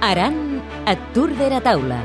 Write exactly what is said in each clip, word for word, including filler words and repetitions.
Aran et Tour de la Taula.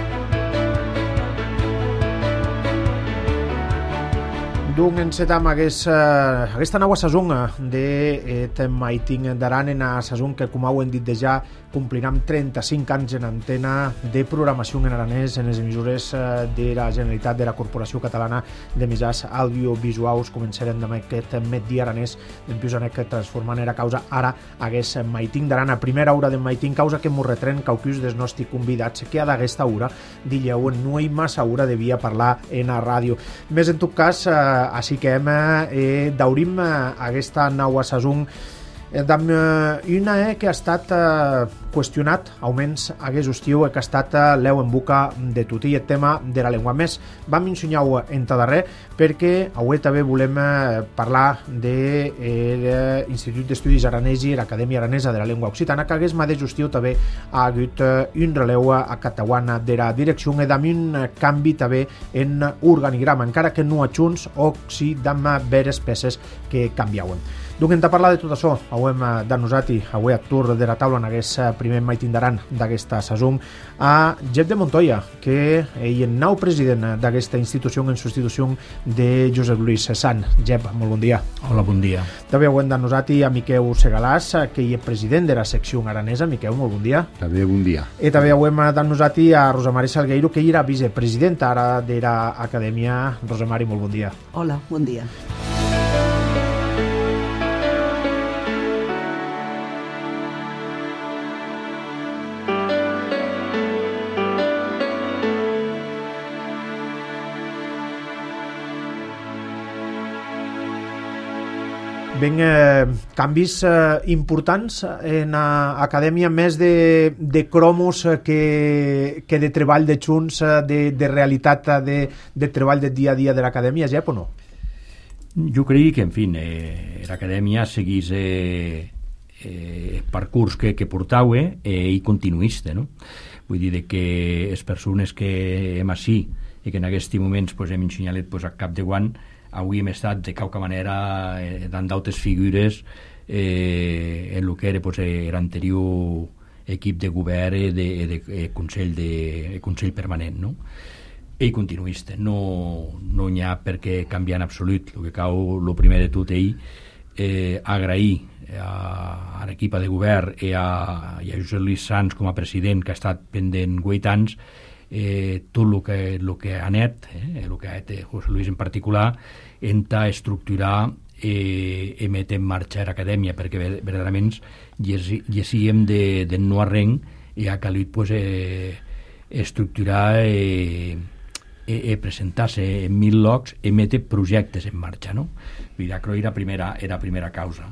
Donc encetam hagués, uh, aquesta nova sason d'aquest maiting d'Aran, en a sason que, com heu dit ja, complirem trenta-cinc anys en antena de programació en aranès en les emissores uh, de la Generalitat, de la Corporació Catalana de Mitjans Audiovisuals. Començarem amb aquest Medi Aranès d'empius que transformant era causa ara hagués maiting d'Aran, a primera hora de maiting, causa que mos retren caucus dels nostres convidats que a d'aquesta hora dilleu no hi massa hora devia parlar en a ràdio. Més en tot cas, uh, així que hem eh, daurim eh, aquesta nova sason eh, amb eh, una eh, que ha estat eh, qüestionat, almenys hagués estiu, eh, que ha estat eh, l'eu en boca de tot i el tema de la llengua. Més, vam ensenyar-ho en darrer perquè avui també volem eh, parlar de eh, l'Institut d'Estudis Aranesi, l'Acadèmia Aranesa de la Llengua Occitana, que hagués mateix estiu també ha hagut eh, un releu a Catalunya de la direcció i amb un canvi també en organigrama, encara que no a junts o si d'amb veres peces que canviaven. Donc hem de parlar de tot això, avui hem de nosaltres, avui a Tour de la Taula en aquest primer maiting d'Aran d'aquesta sason, a Jep de Montoya, que és el nou president d'aquesta institució en substitució de Josep Lluís Sant. Jep, molt bon dia. Hola, bon dia. També avui hem de nosaltres a Miquel Segalàs, que és president de la secció aranesa. Miquel, molt bon dia. També bon dia. I també avui hem de nosaltres a Rosa Mari Salgueiro, que era vicepresidenta ara de l'Acadèmia. Rosa Mari, molt bon dia. Hola, bon dia. Ben, eh, canvis eh, importants en l'acadèmia, més de, de cromos que, que de treball de junts, de, de realitat de, de treball de dia a dia de l'acadèmia, Jep, o no? Jo crec que, en fi, eh, l'acadèmia seguís eh, eh, percurs que, que portau eh, i continuista, no? Vull dir que les persones que hem així i que en aquests moments pues, hem ensenyalet pues, a cap de guant, avui hem estat de qualque manera eh, dant d'altres figures eh, en el que era pues, l'anterior equip de govern de, de, de, de, consell, de Consell Permanent, no? I continuista, no, no hi ha per què canviar en absolut. El que cau, el primer de tot ell, eh, agrair a, a l'equip de govern i a, i a Josep Lluís Sans com a president, que ha estat pendent vuit anys, Eh, tot el que, lo que ha anat, eh, el que ha anat José Luis en particular, enta estructurar eh, i metre en marxa l'acadèmia, perquè verdaderament llegíem de, de no arrenc i ha calit pues, eh, estructurar i eh, eh, presentar-se en mil llocs i metre projectes en marxa, no? Vull dir, era primera, era primera causa.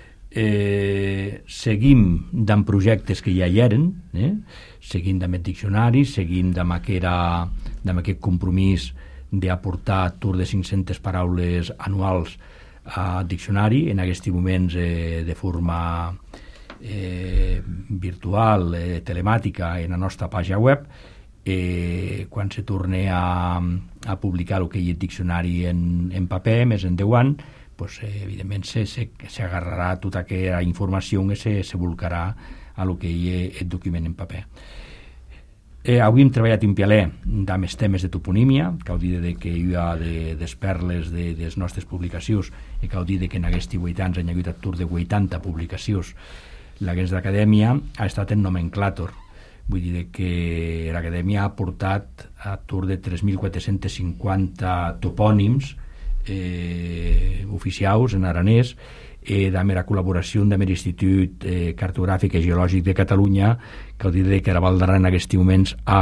Eh, seguim d'en projectes que ja hi eren, eh? seguim amb el diccionari, seguim amb, aquera, amb aquest compromís d'aportar tour de cinc-centes paraules anuals al diccionari, en aquests moments eh, de forma eh, virtual, eh, telemàtica, en la nostra pàgina web. Eh, quan se torni a, a publicar el que hi ha el diccionari en, en paper, més en deu anys, pues, eh, evidentment s'agarrarà se, se tota aquella informació i se, se volcarà a lo que hi ha el document en paper. Eh, avui hem treballat en pialè amb els temes de toponímia, que heu dit de que hi ha de, des perles de, de les nostres publicacions i que heu dit que en aquests vuit anys han hagut a tour de vuitanta publicacions. L'hagués d'acadèmia ha estat en nomenclàtor, vull dir que l'acadèmia ha portat a tour de tres mil quatre-cents cinquanta topònims Eh, oficials en aranès eh, amb la col·laboració amb l'Institut eh, Cartogràfic i Geològic de Catalunya, que ho diré que ara valdrà en aquests moments a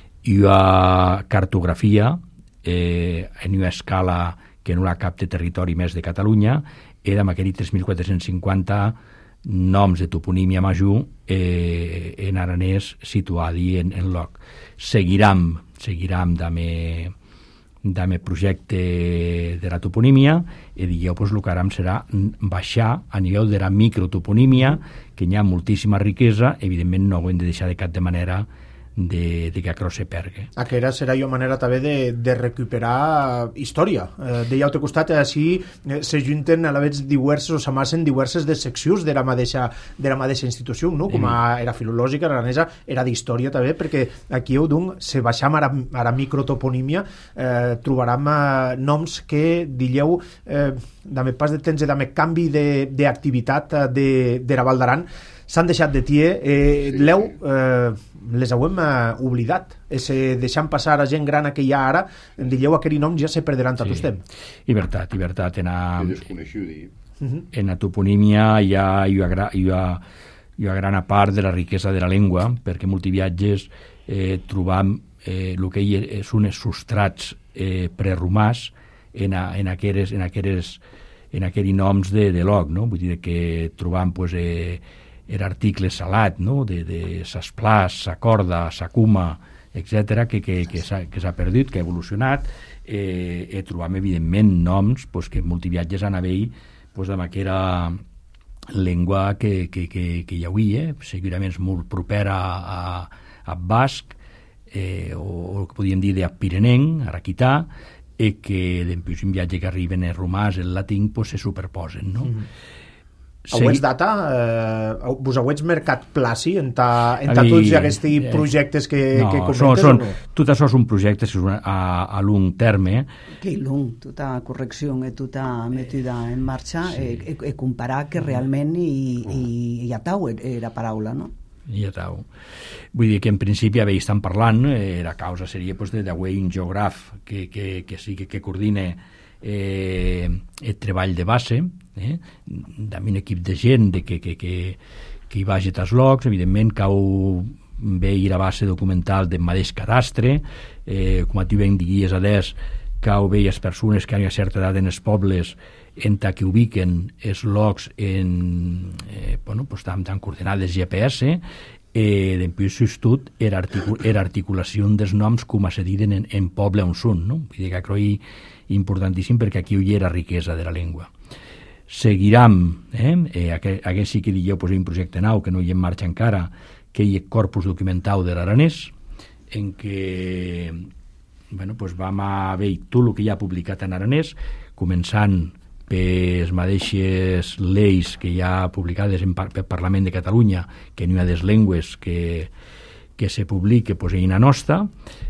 una cartografia eh, en una escala que no la cap de territori més de Catalunya, era amb aquells tres mil quatre-cents cinquanta noms de toponímia major eh, en aranès situats en, en lloc. Seguirem, seguirem d'ame amb el projecte de la toponímia i digueu, pues, el que aram serà baixar a nivell de la microtoponímia, que hi ha moltíssima riquesa, evidentment no ho hem de deixar de cap de manera de, de que aquero se pergue. Aquera serà jo manera també de, de recuperar història. Eh, de l'altre costat, així eh, se junten a la vegada diverses o s'amassen diverses de seccions de la mateixa, de la mateixa institució, no? Com a, era filològica, aranesa, era d'història també, perquè aquí, doncs, se baixam a la, a la microtoponímia, eh, trobarem eh, noms que, dilleu, eh, dame pas de temps i dame canvi d'activitat de, de, de la Val d'Aran, s'han deixat de tie, eh, sí, l'heu, eh, les hauem eh, oblidat. Ese deixant passar a gent gran que hi ha ara, dilleu aquell nom ja se perderan tot sí. Estem. I veritat, i veritat. En a, uh-huh. en la toponímia hi ha, hi ha, hi ha, hi ha gran part de la riquesa de la llengua, perquè multiviatges eh, trobam eh, el que hi són els substrats eh, preromàs en, a, en aqueres, en aqueres, en aquells noms de, de log, no? Vull dir que trobam pues, eh, era article salat, no? de, de s'esplàs, s'acorda, s'acuma, etcètera, que, que, que s'ha perdut, que ha evolucionat. Eh, eh, trobam, evidentment, noms pues, que multiviatges han haver pues, amb aquella llengua que, que, que, que hi havia, eh? Segurament molt propera a, a basc, eh, o el que podíem dir de pirenenc, araquità, i que després un viatge que arriben el romàs, el latín, pues, se superposen, no? Mm-hmm. Auets data, eh, vos auets mercat placi en ta, en ta tots aquests eh, projectes que, no, que comentes són, són, o no? Tot això són projectes a, a long terme. Que long, tota correcció i tota metida en marxa sí. e, e comparar que realment i, i, i atau era paraula, no? I atau. Vull dir que en principi havia estan parlant, eh, la causa seria pues, de d'haver un geògraf que, que, que sí que, que coordine eh, el treball de base, eh, d'un equip de gent de que, que, que, que hi vagi als locs, evidentment cau veir la base documental del mateix cadastre, eh, com a tu ben diguies adés, cau veir les persones que han a certa edat en els pobles en ta que ubiquen els locs en, eh, bueno, pues, tan, tan coordenades G P S, eh, després s'estut era, articul era articulació dels noms com se diuen en, en poble on són, no? Vull dir que croi importantíssim perquè aquí hi era riquesa de la llengua. Seguirem, eh? eh aquest, aquest sí que dieu pues, un projecte nou que no hi en marxa encara, que hi ha corpus documental de l'aranès, en què bueno, pues, vam a veure tot el que hi ha publicat en aranès, començant per les mateixes lleis que hi ha publicades en par pel Parlament de Catalunya, que n'hi ha des llengües que, que se publique pues, en la nostra.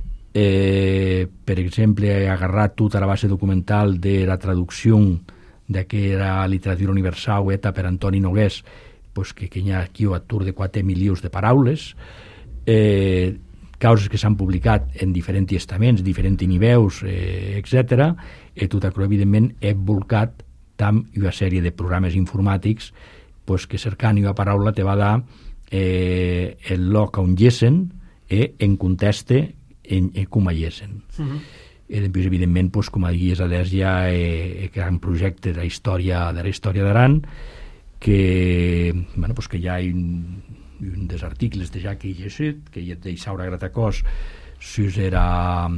Eh, per exemple, he agarrat tota la base documental de la traducció d'aquella literatura universal eta per Antoni Nogués, pues, que, que hi ha aquí a tour de quatre milions de paraules, eh, causes que s'han publicat en diferents estaments, diferents nivells, eh, etcètera, i tot això, evidentment, he volcat tam una sèrie de programes informàtics pues, que cercant una paraula te va dar eh, el lloc on llessen eh, en conteste en, en com a llessen. Uh-huh. I després, evidentment, pues, com a digues adés, hi ha eh, gran projecte de la història de la història d'Aran, que, bueno, pues, que hi ha un, un dels articles de Jacques Gesset, que hi ha d'Isaura Gratacós, si era...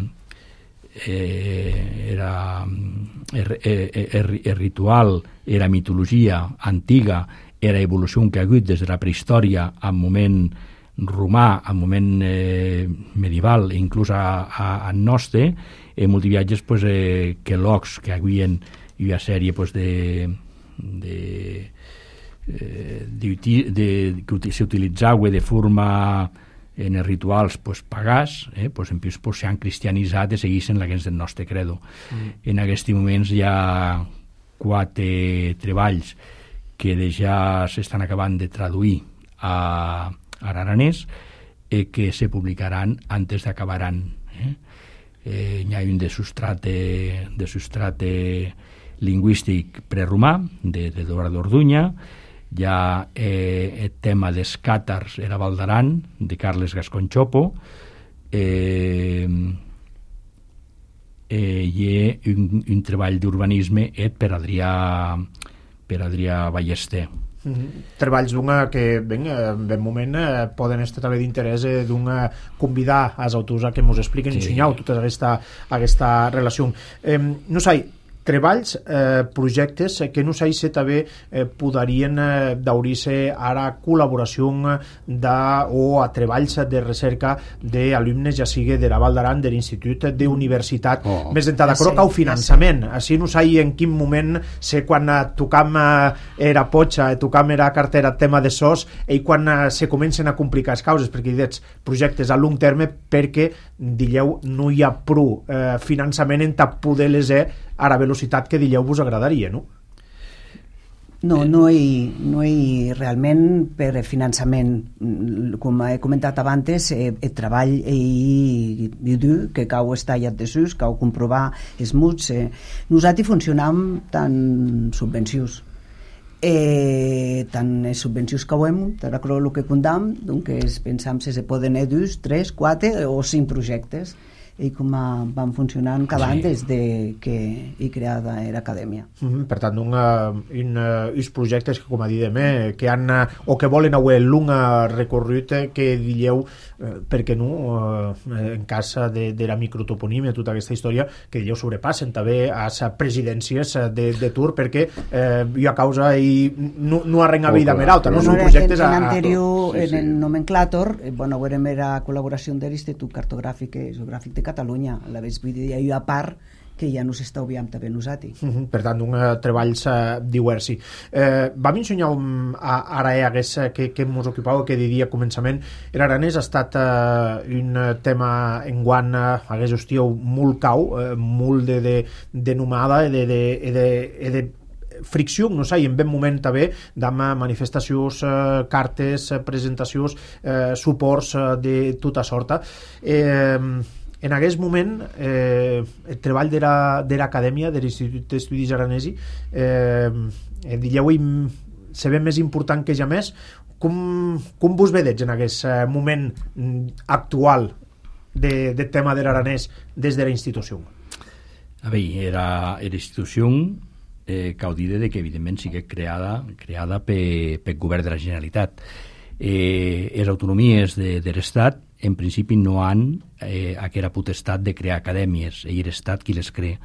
Eh, era er, er, er, er ritual, era mitologia antiga, era evolució que ha hagut des de la prehistòria al moment romà, al moment eh, medieval, inclús a, a, a nostre, en multiviatges pues, eh, que locs que havien una sèrie pues, de, de, eh, de, de que s'utilitzava de forma en els rituals pues, pagàs, eh, pues, en plus pues, s'han cristianitzat i segueixen la gens del nostre credo. Mm. En aquests moments hi ha quatre treballs que ja s'estan acabant de traduir a, a aranès eh, que se publicaran antes d'acabaran. Eh? Eh, hi ha un de substrate, de substrate lingüístic preromà, de, de Eduardo Orduña. Hi ha eh, el tema dels càtars era Val d'Aran, de Carles Gascon-Chopo, eh, eh, hi ha un, un treball d'urbanisme et per Adrià, per Adrià Ballester. Mm-hmm. Treballs d'una que ben, ben moment eh, poden estar també d'interès eh, d'una convidar als autors a que ens expliquen sí. Ensenyau tota aquesta, aquesta relació. Eh, no sé, treballs, eh, projectes que no s'ha també eh, podarien eh, d'haurir-se ara col·laboració de, o a treballs de recerca d'alumnes, ja sigui de la Val d'Aran, de l'Institut d'Universitat, oh. més entada ja croca o finançament. Ja així no sé en quin moment, sé quan eh, tocam eh, era potxa, tocam era cartera, tema de sos, i quan eh, se comencen a complicar les causes, perquè aquests projectes a long terme, perquè, dilleu, no hi ha prou eh, finançament en tap poder les eh, a la velocitat que dilleu vos agradaria, no? No, no hi, no hi realment per finançament, com he comentat abans, eh, el treball i, i dur que cau estallat de sus, cau comprovar els muts. Eh. Nosaltres funcionam tant subvencions, eh, tant les subvencions que hem, tant el que condam, doncs pensam si se poden haver dos, tres, quatre o cinc projectes, i com van funcionant cada sí. any des de que he creada l'acadèmia. Mm-hmm. Per tant, un, un, uns projectes que, com a diem, eh, que han, o que volen haver l'un recorregut que dilleu, eh, perquè no, eh, en cas de, de la microtoponímia, tota aquesta història, que dilleu sobrepassen també a les presidències de, de Tour, perquè eh, jo a causa i no, no arrenga vida oh, merauta, no, no són projectes en, en a... anterior, sí, sí. en el nomenclàtor, eh, bueno, veurem era col·laboració de l'Institut Cartogràfic i Geogràfic de Catalunya, a la vez vull dir, hi ha part que ja no s'està obviant també nosaltres. Uh-huh. Per tant, un uh, treballs uh, diversi. Eh, vam ensenyar um, a, ara eh, hagués, que, que ens ocupava, que diria a començament, l'aranès ha estat uh, un tema enguant, uh, hagués hòstia, molt cau, uh, molt de, de, de nomada i de, de, de, de, de fricció, no sé, i en ben moment també d'am manifestacions, eh, cartes, presentacions, eh, suports eh, de tota sorta. Eh, en aquest moment eh, el treball de l'acadèmia de l'Institut d'Estudis Aranesi eh, dilleu se ve més important que ja més. Com, com vos vedeig en aquest moment actual de, de tema de l'aranès des de la institució? A veure, era, era institució eh, caudida de que evidentment sigui creada, creada per, per govern de la Generalitat. Eh, les autonomies de, de l'Estat en principi no han eh, aquella potestat de crear acadèmies, i l'Estat qui les crea.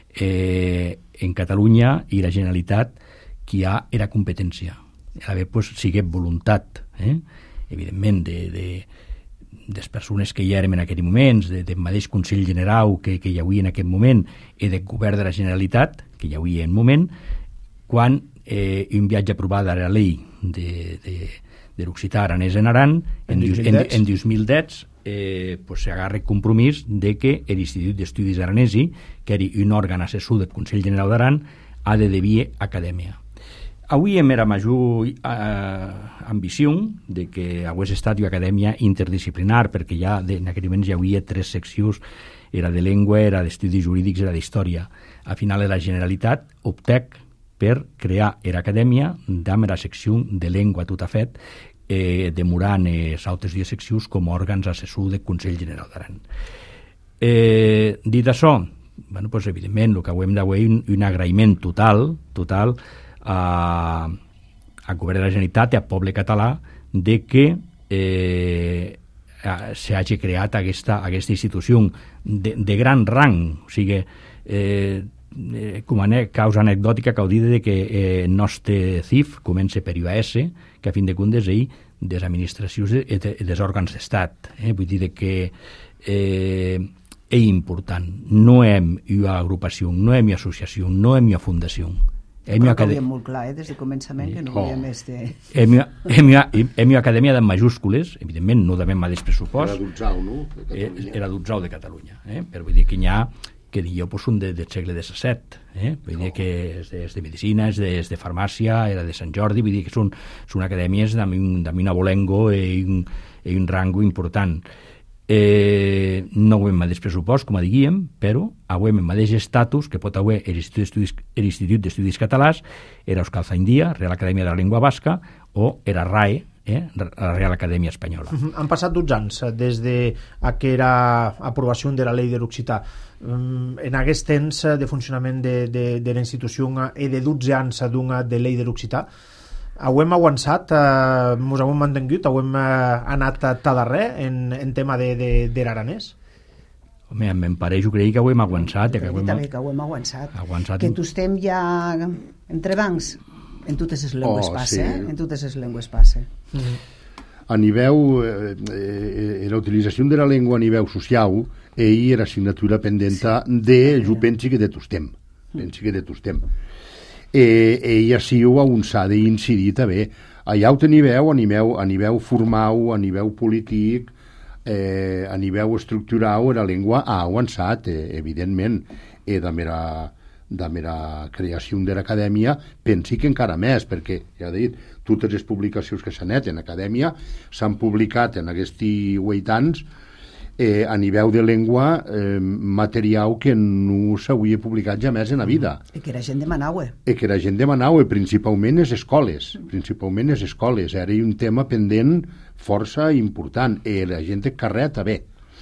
Eh, en Catalunya i la Generalitat qui ha era competència. A veure, pues, sigui voluntat, eh? evidentment, de, de, des persones que hi érem en aquell moment, de, del mateix Consell General que, que hi havia en aquest moment, i del govern de la Generalitat, que hi havia en moment, quan eh, un viatge aprovat a la llei de, de de l'occità aranès en Aran en, en, en dos mil deu eh, pues, s'agarra el compromís de que l'Institut d'Estudis Aranesi, que era un òrgan assessor del Consell General d'Aran, ha de devir acadèmia. Avui hem era major eh, ambició de que hagués estat una acadèmia interdisciplinar, perquè ja de, en aquell moment ja hi havia tres seccions, era de llengua, era d'estudis jurídics, era d'història. A final de la Generalitat optec per crear l'acadèmia amb la secció de llengua tot a fet, eh, demorant les altres dues seccions com a òrgans assessors del Consell General d'Aran. Eh, dit això, bueno, pues, evidentment, el que hem d'avui un, un agraïment total, total a, al govern de la Generalitat i al poble català de que eh, s'hagi creat aquesta, aquesta institució de, de gran rang, o sigui, eh, Eh, com a causa anecdòtica que ho dit de que el eh, nostre C I F comença per U A S, que a fin de comptes ell des administracions i de, des òrgans d'estat. Eh? Vull dir que eh, és important. No hem una agrupació, no hem una associació, no hem una fundació. Hem una acadèmia molt clar, eh? Des de començament, que no oh. hi ha més de... Hem una acadèmia de majúscules, evidentment, no de mateix pressupost. Era d'Utzau, no? De Era d'Utzau de Catalunya. Eh? Però vull dir que hi ha que jo pues, un de, del segle disset, eh? Vull dir que és de, és de medicina, és de, és de farmàcia, era de Sant Jordi, vull dir que són, són acadèmies d'ami un abolengo i un, i un rango important. Eh, no ho hem mateix pressupost, com a diguíem, però avui hem mateix estatus que pot haver l'Institut d'Estudis Catalans, era Euskal Zaindia, Real Acadèmia de la Llengua Basca, o era R A E, eh, la Real Acadèmia Espanyola. Uh-huh. Han passat dotze anys des d'aquella aprovació de la llei de l'occità. Um, en aquest temps de funcionament de, de, de la institució i de dotze anys d'una de llei de l'occità, ho hem avançat, eh, ens ho hem mantingut, ho hem eh, anat a ta darrer en, en tema de, de, de l'aranès? Home, me'n pareix, jo crec que ho hem aguançat. Que també que ho hem aguançat. aguançat. Que tu estem ja entre bancs, en totes les llengües Oh, passa, sí. eh? En totes les llengües passa. A niveu, eh, eh, la utilització de la llengua a niveu social, ell era assignatura pendenta de, jo pensi que de tostem. Pensi que de tostem. Eh, ell així ho on s'ha d'incidir també. Allà ho teniveu a niveu, a niveu formal, a niveu polític, eh, a niveu estructural, la llengua ha avançat, eh, evidentment, eh, de mera, de mera creació de l'acadèmia, pensi que encara més, perquè, ja he dit, totes les publicacions que s'han fet en acadèmia s'han publicat en aquests vuit anys eh, a nivell de llengua eh, material que no s'hauria publicat ja més en la vida. I que era gent de Manaue. I que la gent demanava, principalment les escoles, principalment les escoles. Era un tema pendent força important. I la gent de carrer també.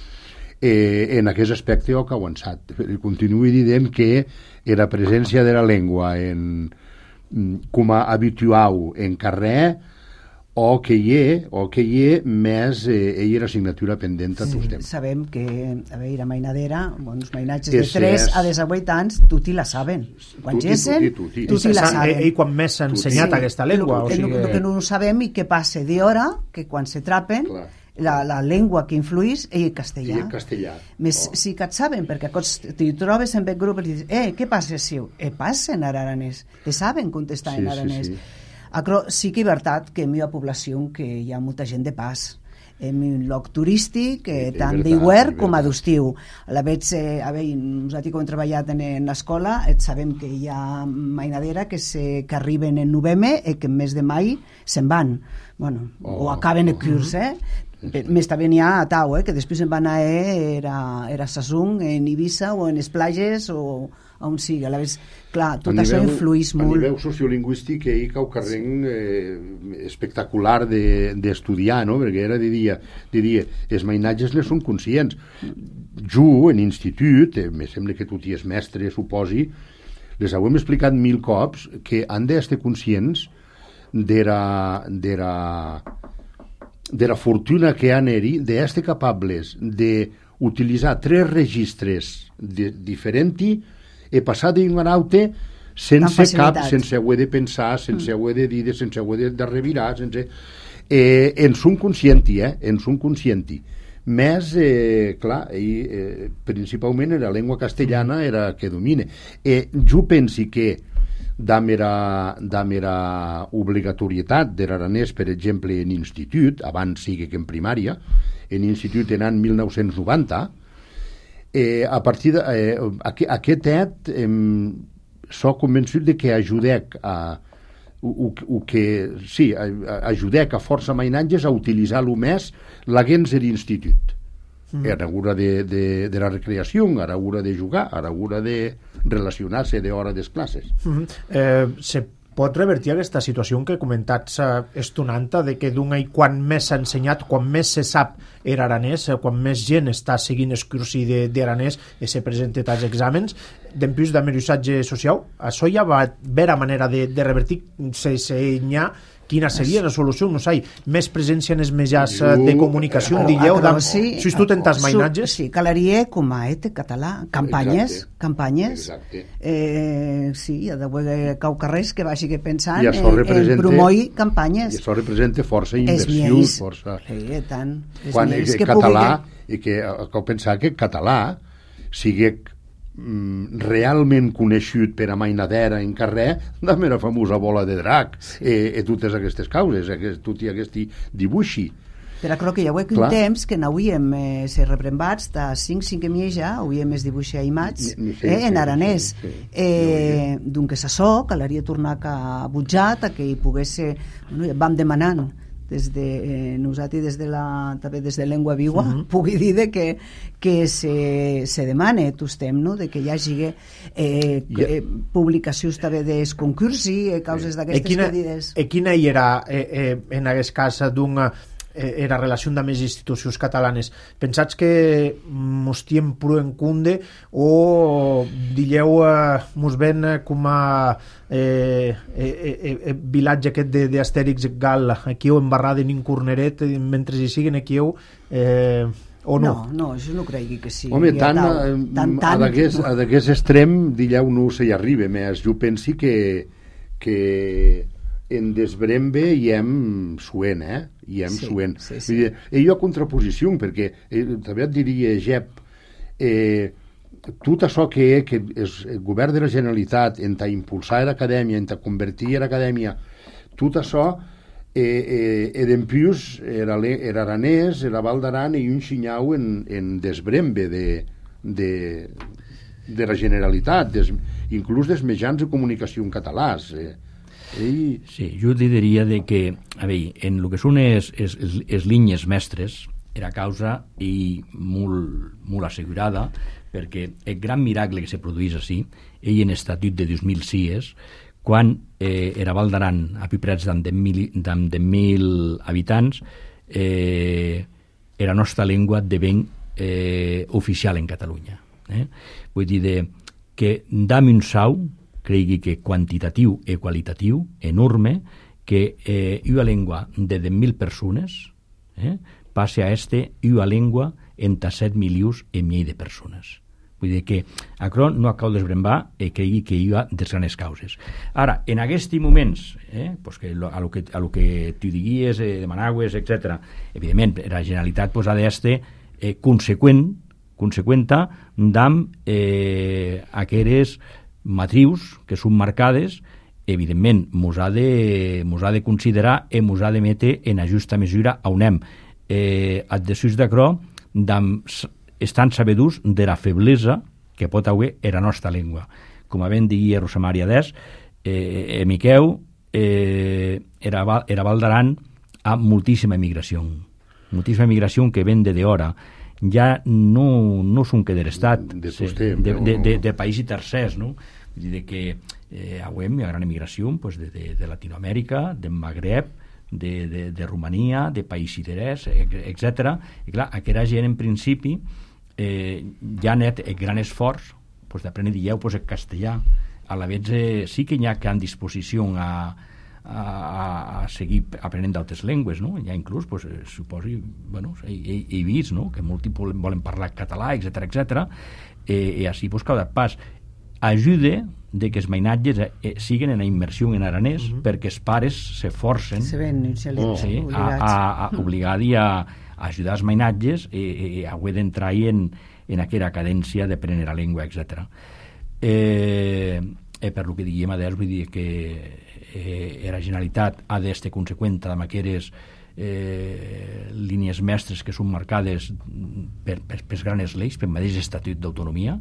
Eh, en aquest aspecte ho ha avançat. Continuo dient que la presència de la llengua en, com a habitual en carrer o que hi ha, o que hi ha més eh, ella era assignatura pendent a tots temps. Sabem que, a veure, a Mainadera, bons mainatges de És- tres és- a desavuit anys, tuti la saben. Quan Tuti, gessen, tuti, tuti. tuti la Ell, saben. ell quan més s'ha ensenyat Sí. aquesta llengua, El o que, sigui... no, el que no sabem i que passa d'hora, que quan se trapen, Clar. la, la llengua que influís és el castellà. I en castellà. Més, Oh. sí que et saben, perquè cots t'hi trobes en aquest grup i dius, eh, què passa, siu? Eh, passa en aranès. Te saben contestar Sí, en sí, aranès. sí. Acro, sí que és veritat que en mi població que hi ha molta gent de pas en un lloc turístic, eh, És tant veritat, d'hivern és com a veritat. d'estiu. A la veig, eh, a veure, nosaltres com hem treballat en, en l'escola, et sabem que hi ha mainadera que, se, que arriben en novembre i que en mes de mai se'n van. Bueno, Oh. o acaben el curs, eh? Més també n'hi ha a Tau, eh? Que després se'n van a eh, era, era Sasung, en Ibiza o en les plages o on sigui. A la vegada, clar, tot A això nivell- influís A molt. nivell sociolingüístic, ell cau carreng eh, espectacular d'estudiar, de, no? Perquè era de dia, de dia, els mainatges ne són conscients. Jo, en institut, eh, me sembla que tu ties mestre, suposi, les hauem explicat mil cops que han d'estar conscients de la, de la, de la fortuna que han eri d'estar capables de utilitzar tres registres de, diferents e passar d'un a l'altre sense cap, sense haver de pensar, sense mm. haver de dir, sense haver de, de revirar, sense... Eh, en som conscienti, eh? En som conscienti. Més, eh, clar, ell, eh, principalment la llengua castellana era que domine. Eh, jo pensi que da mera, da mera obligatorietat de l'aranès, per exemple, en institut, abans sigui que en primària, en institut en l'any mil nou-cents noranta, eh, a partir de, eh, aquest, aquest et eh, soc convençut de que ajudec a o, o que, sí, a, a, ajudec a força mainatges a utilitzar-lo més l'agens de l'institut. Mm. A l'hora de, de, de la recreació, a l'hora de jugar, a l'hora de relacionar-se de hora des classes. Mm-hmm. eh, se pot revertir aquesta situació que comentats eh, estonanta de que d'un i quan més s'ha ensenyat, quan més se sap era aranès, eh, quan més gent està seguint el cursi d'aranès i se presenta als exàmens, d'empús de merissatge social, això ja va vera manera de, de revertir, se, se n'hi ha quina seria la solució, no sé, més presència en els mitjans de comunicació, Oh, digueu, ah, de, sí, si tu tentes mainatges. Sí, calaria com a et català, campanyes, Exacte. campanyes. Exacte. Eh, sí, hi ha d'haver cau carrers que vagi que pensant I això en, representa- en promoir I campanyes. això representa força És inversió, més, força... sí, tant. És Quan més eh, que català, pugui... i que cal pensar que català sigui mm, realment coneixut per a mainadera en carrer de mera famosa bola de drac, sí. eh, eh, totes aquestes causes, aquest, tot i aquest dibuixi. Però crec que hi ha un Clar. temps que n'hauríem eh, ser reprembats de cinc cinc i ja hauríem es dibuixar imats Sí, sí, eh, en sí, aranès. sí, sí. Eh, d'un que s'assò, que l'haria tornar a butjat, a que hi pogués ser... Bueno, vam demanant des de eh, nosaltres des de la, també des de Llengua Viva, uh -huh. pugui dir de que, que se, se demane tu estem, no? De que hi hagi eh, Ja. eh, publicacions també des concursi, eh, causes d'aquestes quina, que dides. E quina hi era eh, eh, en aquest cas d'una eh, era relació amb les institucions catalanes? Pensats que mos tiem prou en cunde o dilleu eh, mos ven eh, com a eh, eh, eh, eh, vilatge aquest d'Astèrix Gal aquí o embarrada en un corneret mentre hi siguen aquí eh, o no? No, no, això no cregui que sí. Home, tant, tant, tant, a d'aquest extrem, dillau, no se hi arriba, més jo pensi que, que en desbrembe hi hem suent, eh? Hi hem sí, suent. Sí, sí. Dir, e jo a contraposició, perquè eh, també et diria, Jep, eh, tot això que, que és el govern de la Generalitat en ta impulsar l'acadèmia, en ta convertir l'acadèmia, tot això eh, eh, e dempius era, era aranès, era Val d'Aran i un xinyau en, en desbrembe de, de, de la Generalitat, des, inclús dels mitjans de comunicació en català. Eh. I... Sí, jo diria de que, a veure, en el que són les, les, les línies mestres, era causa i molt, molt assegurada, perquè el gran miracle que se produís així, ell en estatut de dos mil sis, quan eh, era Val d'Aran, a piprets d'amb de mil habitants, eh, era nostra llengua de ben eh, oficial en Catalunya. Eh? Vull dir de, que dam un sau, cregui que quantitatiu i qualitatiu, enorme, que eh, una llengua de deu mil persones eh, passe a este una llengua entre set milions i mig de persones. Vull dir que això no acabo d'esbrembar i cregui que hi ha des grans causes. Ara, en aquests moments, eh, pues que a lo que, a lo que tu diguies, eh, demanaves, etcètera, evidentment, la Generalitat pues, ha d'estar eh, conseqüent, conseqüenta d'amb eh, aqueres matrius que són marcades, evidentment, mos ha de, mos ha de considerar i mos ha de metre en a justa mesura on anem. Eh, et desús d'acrò, estan sabedors de la feblesa que pot haver era nostra llengua. Com ben digui Rosa Maria Des, eh, eh, Miqueu eh, era, era Val d'Aran a moltíssima emigració. Moltíssima emigració que ven de d'hora. Ja no, no són que de l'estat, de, de, de, de, de països tercers, no? Vull dir que eh, hi ha gran emigració pues, de, de, de Latinoamèrica, del Magreb, de, de, de Romania, de països interès, etcètera. I clar, aquesta gent en principi eh, ja ha net el gran esforç pues, d'aprendre dieu pues, el castellà. A la vegada eh, sí que hi ha que en disposició a A, a seguir aprenent d'altres llengües, no? Ja inclús, pues, suposi, bueno, he, he, he vist, no?, que molts volen parlar català, etcètera, etcètera, eh, i així, pues, cada pas ajuda de que els mainatges eh, siguen en la immersió en aranès, uh-huh. perquè els pares s'esforcen se ven oh. sí, a, a, a obligats a, a ajudar els mainatges i, i a haver d'entrar en, en aquella cadència d'aprendre la llengua, etcètera. Eh, eh, per lo que diguem a des, vull dir que eh, la Generalitat ha d'estar conseqüent amb aquelles eh, línies mestres que són marcades per, per, per grans lleis, per mateix estatut d'autonomia.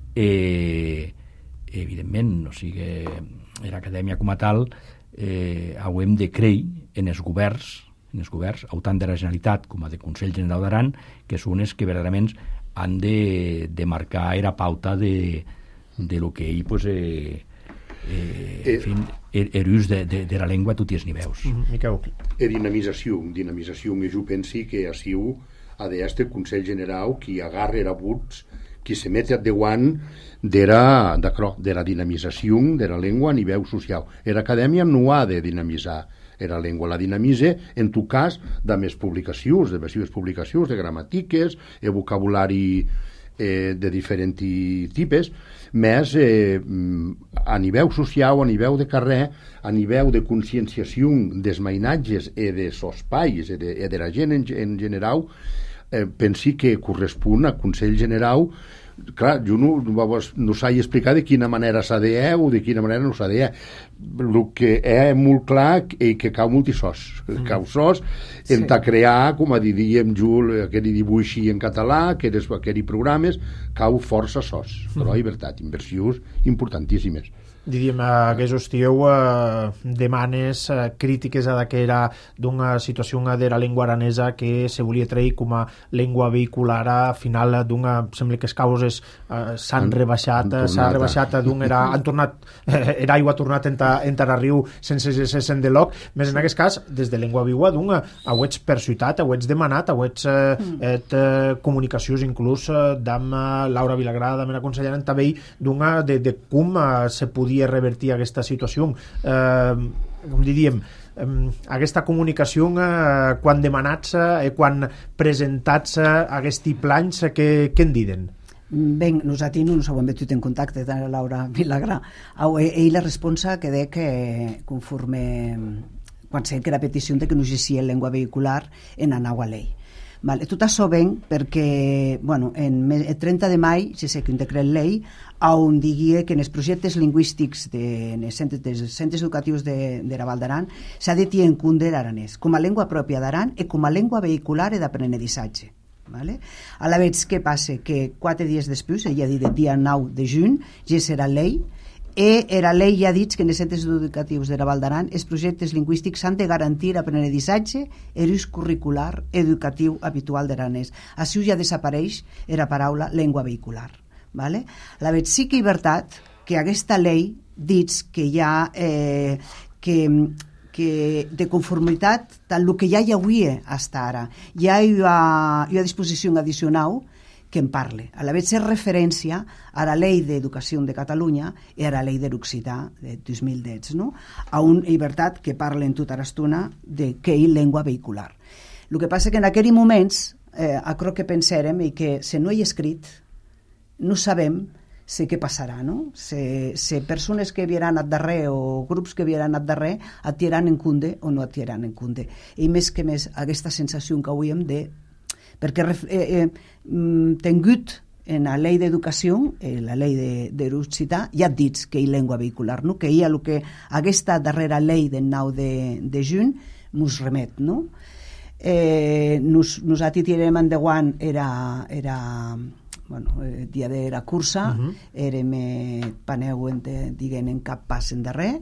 Eh, evidentment, o sigui, l'acadèmia com a tal eh, haurem de creure en els governs, en els governs, tant de la Generalitat com a de Consell General d'Aran, que són els que verdaderament han de, de marcar la pauta de, de lo que ell pues, eh, eh, en fin, er ús de, de, de la llengua a tots els nivells. Mm-hmm. Miquel. E dinamització, dinamització, que jo pensi que així ha d'estar el Consell General qui agarra era buts, qui se mete a deuant de la, de la dinamització de la llengua a nivell social. L'acadèmia no ha de dinamitzar la llengua, la dinamitza, en tu cas, de més publicacions, de més publicacions, de gramatiques, de vocabulari eh, de diferents tipus, més eh, a nivell social, a nivell de carrer, a nivell de conscienciació dels mainatges i de sos pais i de, i de la gent en, en general, eh, pensi que correspon al Consell General. Clar, jo no, no sé explicar de quina manera s'ha de dir o de quina manera no s'ha de dir. El que és molt clar és que cau multisòs. Mm. Cau sòs, hem de crear, com a diríem jo, aquell dibuix en català, aquells, aquells programes, cau força sòs. Però, és veritat, inversions importantíssimes. Diríem, aquest estiu eh, demanes eh, crítiques a d'aquera d'una situació de la llengua aranesa que se volia treure com a llengua vehicular a final d'una, sembla que les causes eh, s'han rebaixat, s'ha rebaixat d'un era, han tornat, eh, era aigua ha tornat entre el riu sense cessar de loc, més en aquest cas, des de llengua viua d'una, hauets per ciutat, hauets demanat, hauets eh, et, eh, comunicacions inclús eh, d'am Laura Vilagrada, amb la consellera també d'una, de, de com eh, se podia revertir aquesta situació. Eh, com diríem, aquesta comunicació eh, quan demanats eh, quan presentats eh, aquests plans eh, que, que en diden? Ben, nosaltres no ens hem metut en contacte amb la Laura Vilagrà. Ell la responsa que de que conforme quan sé que era petició de que no existia llengua vehicular en anau a llei. Vale, tot això ven perquè, bueno, en el trenta de maig, si sé que un decret llei on digui que en els projectes lingüístics de, en els centres, dels centres educatius de, de la Val d'Aran s'ha de tenir en compte l'aranès com a llengua pròpia d'Aran i com a llengua vehicular i d'aprenedissatge. Vale? A la vegada, què passa? Que quatre dies després, ella ha dit el dia nou de juny, ja serà llei, i era llei ja ha dit que en els centres educatius de la Val d'Aran els projectes lingüístics han de garantir aprenedissatge i l'ús curricular educatiu habitual d'aranès. Així ja desapareix la paraula llengua vehicular. Vale? La vegada, sí que és veritat que aquesta llei dit que hi ha eh, que que de conformitat tant el que ja hi havia fins ara ja hi ha, hi ha disposició addicional que en parle. A la vegada és referència a la llei d'educació de Catalunya i a la llei de l'occità de dos mil deu, no? A una llibertat que parlen tota l'estona de què és llengua vehicular. El que passa que en aquells moments eh, crec que pensàrem i que si no hi ha escrit no sabem sé què passarà, no? Si, si persones que havien anat darrer o grups que havien anat darrer atiran en compte o no atiran en compte. I més que més aquesta sensació que hauríem de... Perquè eh, eh, tingut en la llei d'educació, eh, la llei de, de l'occità, ja dit que hi ha llengua vehicular, no? Que hi ha el que aquesta darrera llei del nou de, de juny mos remet, no? Eh, nos, nosaltres tirem endavant era... era bueno, el dia de la cursa, uh-huh. érem, eh, paneu, en de, diguen, en cap pas en darrer,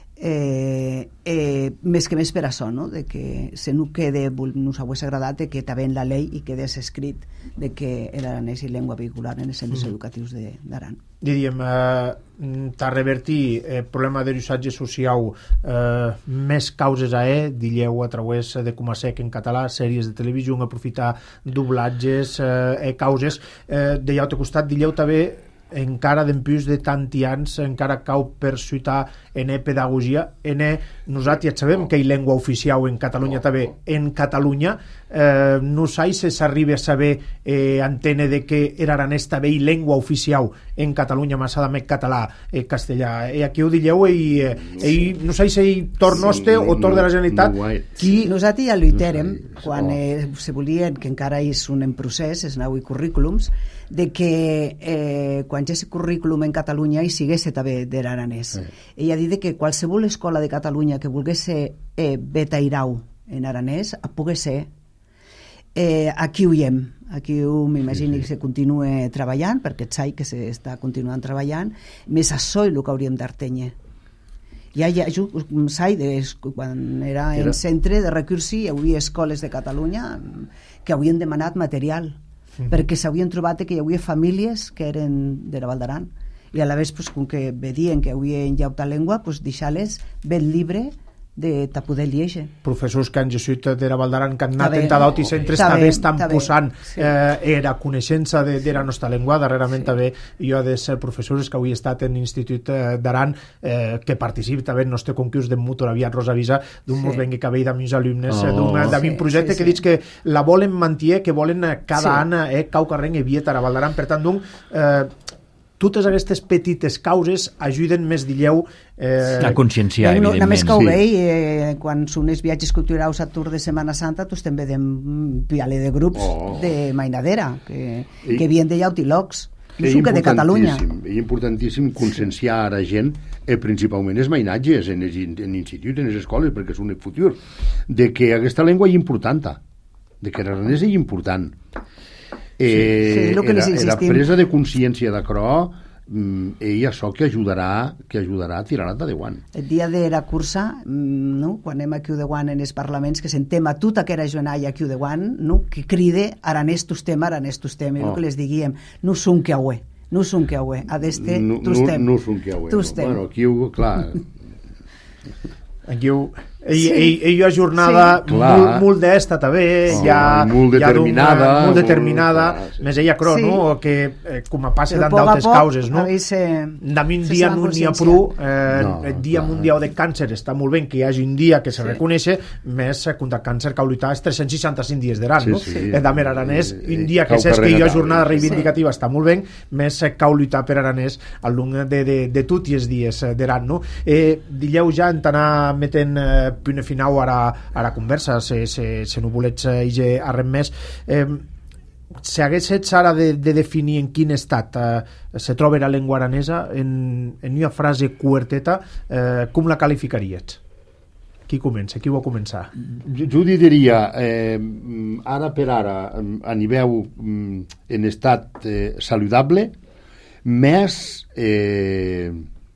eh, eh, més que més per això, no? De que se no quede, nos hagués agradat de que també en la llei i quedés escrit de que l'aranès i llengua vehicular en els centres uh-huh. educatius d'Aran. Diríem, eh, t'ha revertir el problema de l'usatge social eh, més causes a e, dilleu a través de com a sec en català, sèries de televisió, aprofitar doblatges, eh, causes. Eh, de l'altre costat, dilleu també encara d'empús de tanti anys encara cau per ciutar en e pedagogia en e, nosaltres ja sabem que hi llengua oficial en Catalunya també en Catalunya, eh, no sé si s'arriba a saber eh, antene de que l'aranès també hi llengua oficial en Catalunya, massadament català eh, castellà, i aquí ho dilleu i, i no sé si hi tor nostre o tor de la Generalitat qui... Nosaltres ja lluitarem quan eh, se volien, que encara és un en procés, es nou i currículums de que eh, quan ja és currículum en Catalunya hi sigués també de l'aranès. Sí. Ella ha dit que qualsevol escola de Catalunya que volgués ser eh, betairau en aranès, pogués ser. Eh, aquí ho hi hem. Aquí ho m'imagino sí, sí. que se continue treballant, perquè sai que s'està continuant treballant, més això és el que hauríem d'artenyer. Ja, ja, jo sai, de, quan era en era... centre de recursi hi havia escoles de Catalunya que havien demanat material, mm-hmm. perquè s'havien trobat que hi havia famílies que eren de la Val d'Aran i a la vegada, pues, com que vedien que havia en llauta llengua, pues, deixar-les ben llibre de poder llegir. Professors que han llegit de la Val d'Aran que han anat en tadot i centres també estan posant sí. eh, era coneixença de, de la nostra llengua. Darrerament sí. també jo de ser professors que avui he estat en l'Institut d'Aran eh, que participa també en el nostre concurs de Mutor aviat Rosa Visa d'un sí. mos vengui que veia d'amics alumnes oh. d'un sí, projecte sí, que sí. dic que la volen mantenir, que volen cada sí. any eh, cau carreng i vieta a la Val d'Aran. Per tant, d'un eh, totes aquestes petites causes ajuden més, dilleu... Eh... a conscienciar, no, evidentment. Només que ho sí. vei, eh, quan són els viatges culturals a Tour de Setmana Santa, tu estem vedem piale de grups oh. de mainadera, que, I... que havien de llautilocs, no són que de Catalunya. És importantíssim conscienciar a la gent, eh, principalment els mainatges, en l'institut, en les escoles, perquè són el futur, de que aquesta llengua és important, de que l'aranès és important. Eh, sí, sí, la, la presa de consciència d'això ell això que ajudarà que ajudarà a tirar de guant. El dia de la cursa, no? Quan anem aquí de guant en els parlaments, que sentem a tota aquella jonalla aquí de guant, no? Que cride aranès tostem, aranès tostem, i oh. el que les diguíem, no són que aué, no són que aué, a d'este tostem. No, no són que aué. No. Bueno, aquí ho, clar... Aquí ho, I, Sí. i, i jo jornada Sí. molt, molt d'esta també, Oh, ja, molt ja determinada, molt molt- determinada, clar, sí. més ella cro, Sí. no? Que eh, com a passe Però tant poc a d'altres poc causes, no? avís-se- D'ami un se dia s'ha no n'hi ha conscienciat. prou, eh, No, el Dia clar. Mundial de Càncer està molt bé que hi hagi un dia que se reconeixe, més eh, contra càncer cal lluitar els tres cents seixanta-cinc dies d'eran, Sí, no? sí. Eh, Damer Aranès, Eh, un dia que cau saps que carrer hi ha Natal. jornada reivindicativa està molt bé, més eh, cau lluitar per Aranès al llarg de, de, de tots els dies eh, d'eran, no? Eh, dilleu ja en anar metent eh, punt final a la, a la conversa, se, se, se no volets eh, ige a res més. Eh, si haguessis ara de, de definir en quin estat eh, se troba la llengua aranesa en, en una frase curteta, eh, com la qualificaries? Qui comença? Qui ho va començar? Jo, jo diria, eh, ara per ara, a nivell mm, en estat eh, saludable, més eh,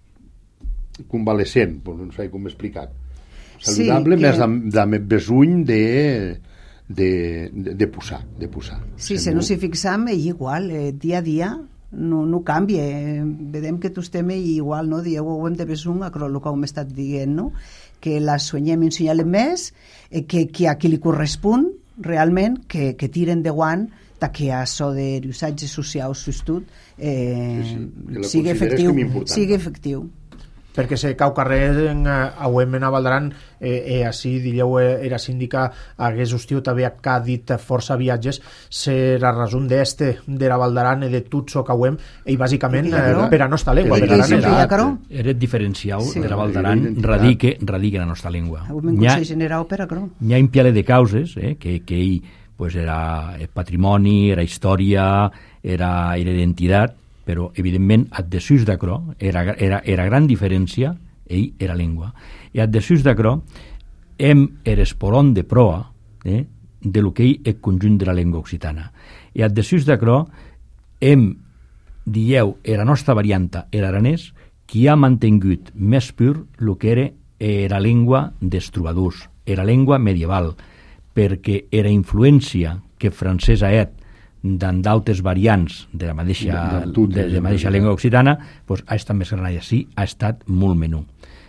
convalescent, pues no sé com explicar. Saludable, Sí, més que- de, de besuny de, de, de, de posar. De posar. Sí, se no s'hi fixam, ell igual, eh, dia a dia no, no canvia. Eh, vedem que tu estem igual, no? Dieu, ho hem de besung, a el que hem estat dient, no? Que la soñem i ensenyalem més, eh, que, que a qui li correspon realment, que, que tiren de guant ta que això de l'usatge social sostut eh, Sí, sí, que la sigui consideres efectiu. com important. Sigui efectiu. Perquè se cau carrer en eh, auem en Avaldaran eh, eh, així dilleu eh, era síndica hagués hostiu també que ha dit força viatges se la raó d'este de la Valdaran i de tot so que auem i bàsicament I eh, claro. per a nostra llengua I per que a hi l'aranès. sempre hi ha caro. Era diferenciau Sí. sí. de la Valdaran Identitat. radique, radique en la nostra llengua. Ho hem N'hi ha, Consell General per a cro. n'hi ha un piale de causes eh, que, que ell pues, era patrimoni, era història, era, era identitat, però evidentment addesus d'acrò era, era, era gran diferència ell era llengua. I addesus d'acrò hem er esporon de proa eh, de lo que ell és conjunt de la llengua occitana. I addesus d'acrò hem, dieu, era nostra varianta, era aranès, qui ha mantingut més pur el que era era llengua dels trobadors, era llengua medieval, perquè era influència que francès ha et d'en d'altres variants de la mateixa, De- de tot, de, de la mateixa de- llengua occitana, pues, ha estat més gran i sí, ha estat molt menú.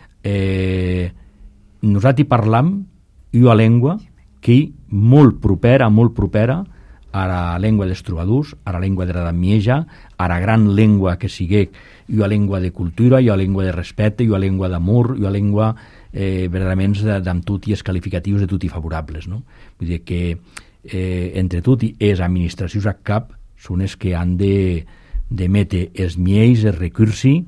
Eh, nosaltres parlam una llengua que molt propera, molt propera a la llengua dels trobadors, a la llengua de la damieja, a la gran llengua que sigue una llengua de cultura, una llengua de respecte, una llengua d'amor, una llengua eh, verdaderament d'amb tot i els qualificatius de tot i favorables. No? Vull dir que eh, entre tot i les administracions a cap són els que han de, de metre els miells, els recursos,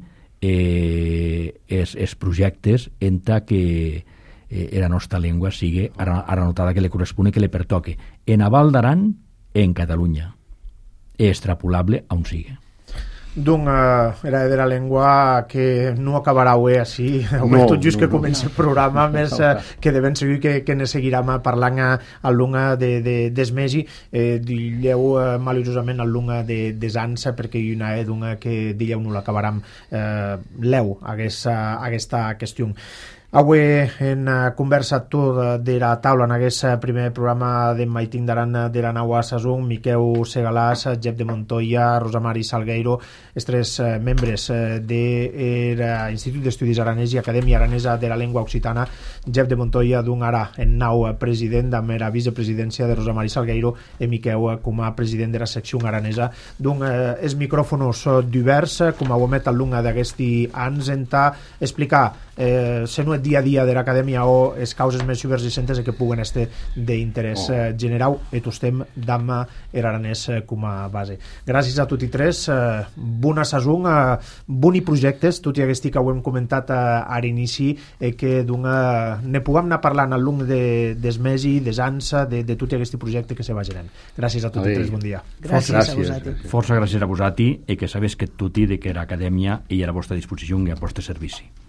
eh, els, els projectes enta que eh, la nostra llengua sigui ara, ara notada que li correspon i que li pertoque en Aval d'Aran en Catalunya extrapolable on sigui. D'un uh, era de la llengua que no acabarà avui així, no, tot just no, que no, comença no. el programa, més uh, que de ben segur que, que ne seguirem parlant al lunga de, de, d'esmegi, eh, dilleu uh, maliciosament al lunga de, de Zansa, perquè hi ha una edunga que dilleu no l'acabarem eh, leu, aquesta, aquesta qüestió. Avui en uh, conversa tot de la taula en aquest primer programa de Maiting d'Aran de la Naua Sasung, Miqueu Segalàs, Jep de Montoya, Rosamari Salgueiro, els tres uh, membres uh, de l'Institut d'Estudis Aranès i Acadèmia Aranesa de la Llengua Occitana, Jep de Montoya d'un ara en nau president amb la vicepresidència de Rosamari Salgueiro i Miqueu com a president de la secció aranesa d'un uh, els micròfonos diversos, com ho emet al lunga d'aquesti anys, enta explicar eh, se no és dia a dia de l'acadèmia o les causes més subversicentes que puguen estar d'interès eh, general i tu estem d'ama l'aranès eh, com a base. Gràcies a tots i tres, eh, bona sasung, eh, boni projectes, tot i aquest que ho hem comentat eh, a l'inici, eh, que d'una ne puguem anar parlant al lung de, des mesi, des ansa, de, de tot aquest projecte que se va generant. Gràcies a tots i tres, bon dia. Gràcies, Gràcies. a vosaltres. Força gràcies a vosaltres i que sabés que tot i de que era acadèmia i a la vostra disposició i a vostre servici.